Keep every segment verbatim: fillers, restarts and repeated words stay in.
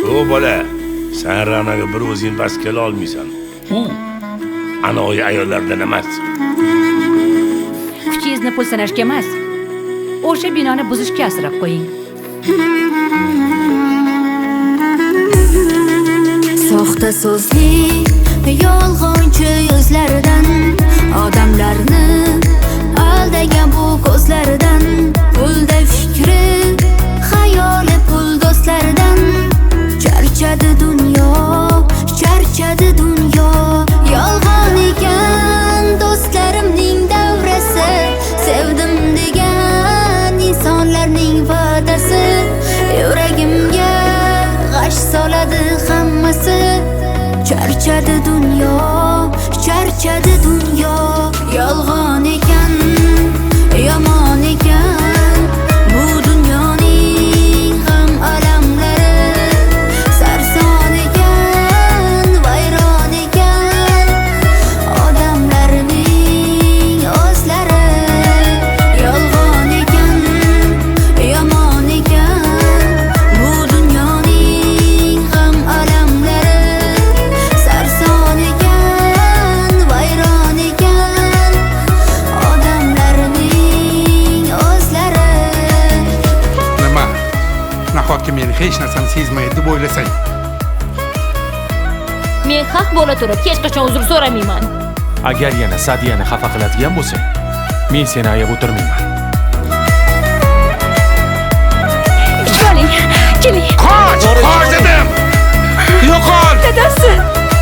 O bola, sen Ra'naga bir o'zing bas kela olmaysan. U ana o'y ayollardan emas. Kuchingizni pul sanashga emas, o'sha binoni buzishga asrab qo'ying. Soxta so'zli, yolg'onchi yuzlaridan, odamlarni aldagan bu ko'zlaridan, pulda fikri, xayoli pul do'stlaridan, charchadi dunyo, charchadi dunyo. Yolg'on ekan do'stlarimning davrasi, sevdim degan insonlarning va'dasi, yuragimga g'ash soladi hammasi. Charchadi dunyo, charchadi dunyo. Yolg'on ekan, yomon ekan bu dunyoning ham alamlari. Sarson ekan, vayron ekan odamlarning o'zlari. Yolg'on ekan, yomon ekan bu dunyoning ham alamlari. Sarson ekan, vayron ekan odamlarning o'zlari. Nima? Nahotki meni hech narsani sezmaydi deb o'ylasang? Men haq bo'la turib hech qachon uzr so'ramayman. Agar yana Sadiyani xafa qiladigan bo'lsang, men seni ayab o'tirmayman. Keling, keling. Qoch, qoch dedim. Yo'qol! Dadasi.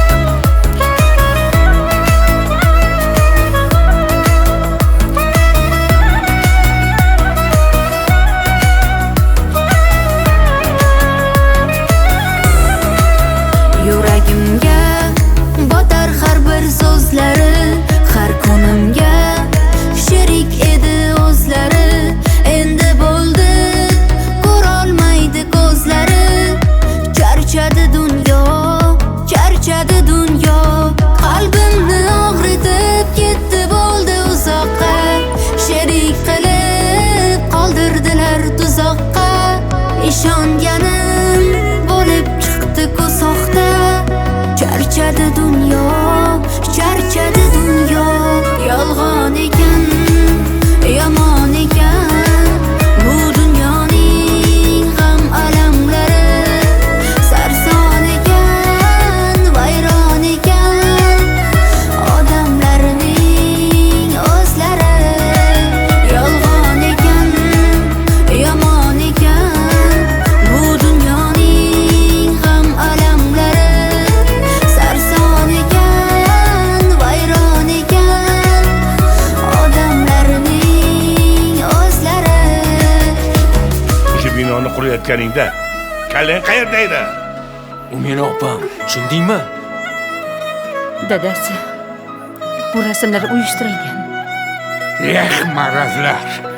Yuragimga botar har bir so'zlari, har kunimga sherik edi o'zlari. Endi bo'ldi ko'rolmaydi ko'zlari. Charchadi dunyo, charchadi dunyo. Qalbimni og'ritib ketdi bo'ldi uzoqqa. Sherik qilib qoldirdilar tuzoqqa. Ishonganim bo'lib chiqdi ko'soqda. Charchadi dunyo, charchadi dunyo. Yolg'on ekan, yomon ekan bu dunyoning ham alamlari. Sarson ekan, vayron ekan odamlarning o'zlari. Yolg'on ekan, yomon ekan bu dunyoning ham alamlari. Sarson ekan, vayron ekan odamlarning o'zlari. O'sha binoni qurayotganingda kallang qayerda edi? U meni opam, tushundingmi? Dadasi. Bu rasmlar uyushtirilgan. Eh, marazlar.